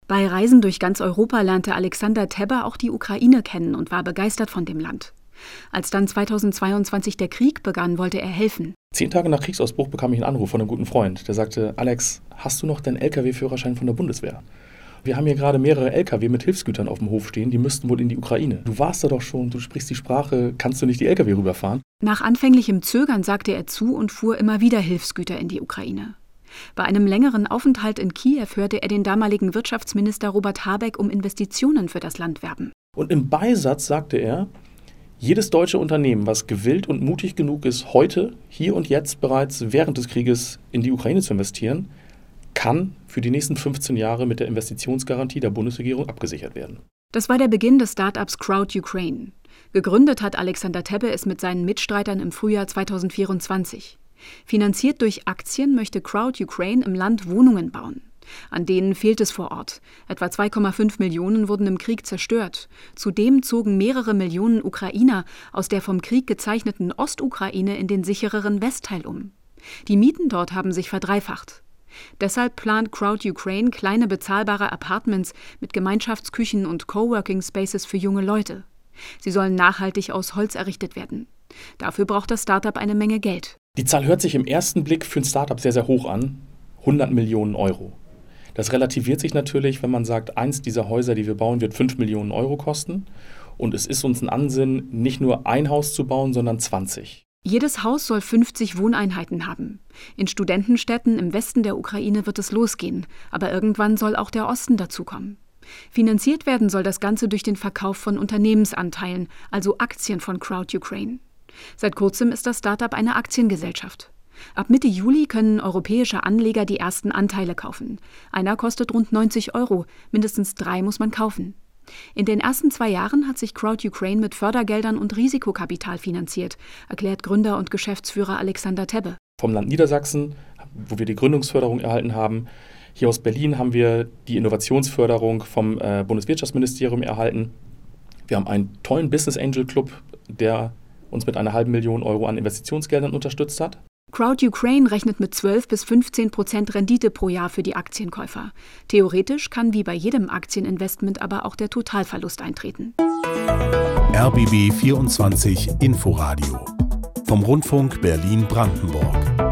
Bei Reisen durch ganz Europa lernte Alexander Tebbe auch die Ukraine kennen und war begeistert von dem Land. Als dann 2022 der Krieg begann, wollte er helfen. 10 Tage nach Kriegsausbruch bekam ich einen Anruf von einem guten Freund. Der sagte: Alex, hast du noch deinen Lkw-Führerschein von der Bundeswehr? Wir haben hier gerade mehrere Lkw mit Hilfsgütern auf dem Hof stehen, die müssten wohl in die Ukraine. Du warst da doch schon, du sprichst die Sprache, kannst du nicht die Lkw rüberfahren? Nach anfänglichem Zögern sagte er zu und fuhr immer wieder Hilfsgüter in die Ukraine. Bei einem längeren Aufenthalt in Kiew hörte er den damaligen Wirtschaftsminister Robert Habeck um Investitionen für das Land werben. Und im Beisatz sagte er: Jedes deutsche Unternehmen, was gewillt und mutig genug ist, heute, hier und jetzt bereits während des Krieges in die Ukraine zu investieren, kann für die nächsten 15 Jahre mit der Investitionsgarantie der Bundesregierung abgesichert werden. Das war der Beginn des Startups Crowd Ukraine. Gegründet hat Alexander Tebbe es mit seinen Mitstreitern im Frühjahr 2024. Finanziert durch Aktien möchte Crowd Ukraine im Land Wohnungen bauen. An denen fehlt es vor Ort. Etwa 2,5 Millionen wurden im Krieg zerstört. Zudem zogen mehrere Millionen Ukrainer aus der vom Krieg gezeichneten Ostukraine in den sichereren Westteil um. Die Mieten dort haben sich verdreifacht. Deshalb plant Crowd Ukraine kleine bezahlbare Apartments mit Gemeinschaftsküchen und Coworking Spaces für junge Leute. Sie sollen nachhaltig aus Holz errichtet werden. Dafür braucht das Startup eine Menge Geld. Die Zahl hört sich im ersten Blick für ein Startup sehr, sehr hoch an. 100 Millionen Euro. Das relativiert sich natürlich, wenn man sagt, eins dieser Häuser, die wir bauen, wird 5 Millionen Euro kosten. Und es ist uns ein Ansinnen, nicht nur ein Haus zu bauen, sondern 20. Jedes Haus soll 50 Wohneinheiten haben. In Studentenstädten im Westen der Ukraine wird es losgehen, aber irgendwann soll auch der Osten dazukommen. Finanziert werden soll das Ganze durch den Verkauf von Unternehmensanteilen, also Aktien von Crowd Ukraine. Seit kurzem ist das Startup eine Aktiengesellschaft. Ab Mitte Juli können europäische Anleger die ersten Anteile kaufen. Einer kostet rund 90 €, mindestens 3 muss man kaufen. In den ersten 2 Jahren hat sich Crowd Ukraine mit Fördergeldern und Risikokapital finanziert, erklärt Gründer und Geschäftsführer Alexander Tebbe. Vom Land Niedersachsen, wo wir die Gründungsförderung erhalten haben. Hier aus Berlin haben wir die Innovationsförderung vom Bundeswirtschaftsministerium erhalten. Wir haben einen tollen Business Angel Club, der uns mit einer halben Million Euro an Investitionsgeldern unterstützt hat. Crowd Ukraine rechnet mit 12-15% Rendite pro Jahr für die Aktienkäufer. Theoretisch kann wie bei jedem Aktieninvestment aber auch der Totalverlust eintreten. RBB 24 Inforadio vom Rundfunk Berlin-Brandenburg.